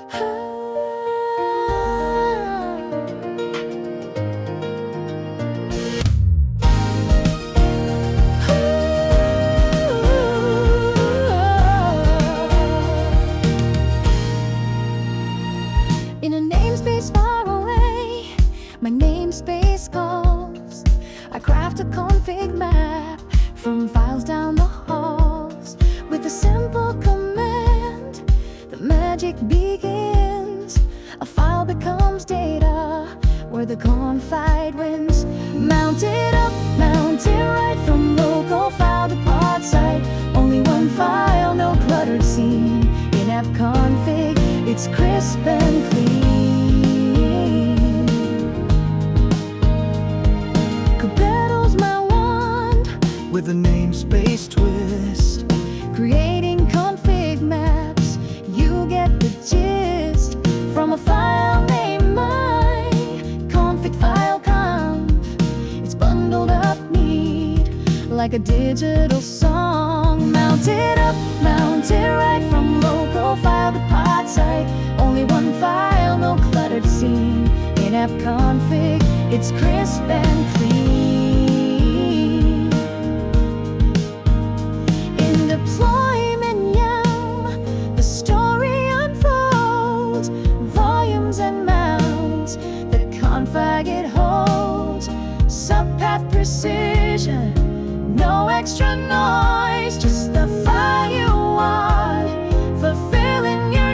In a namespace far away, my namespace calls. I craft a config map from files down the halls. With a simple command, the magic begins. A file becomes data where the confide wins. Mount it up, mount it right from local file to pod site. Only one file, no cluttered scene. In-app config, it's crisp and clean. Kuberto's my wand with a namespace twist. creating config maps. You get the gist from a file named my config file conf. It's bundled up neat like a digital song. Mount it up, mount it right from local file to pod site. Only one file, no cluttered scene. In-app config, it's crisp and clean. In deployment YAM, the story unfolds. Volumes and mounts, the config it holds. Subpath precision, no extra noise, just the file you want, fulfilling your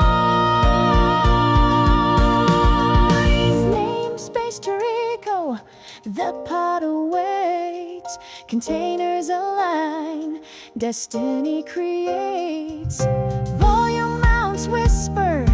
joys. Namespace Tarico, the pod awaits. Containers align, destiny creates. Volume mounts whisper,